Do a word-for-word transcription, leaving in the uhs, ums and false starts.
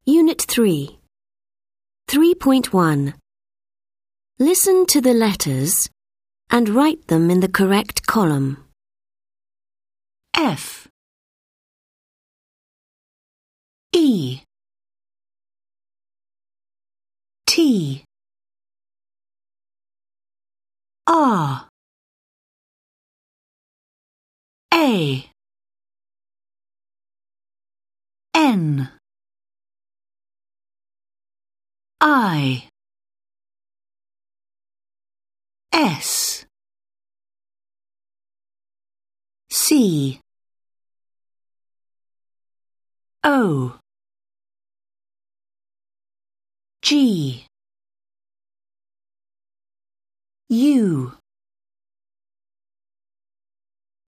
Unit three. three point one. Listen to the letters and write them in the correct column. F E T R A N I S C O G U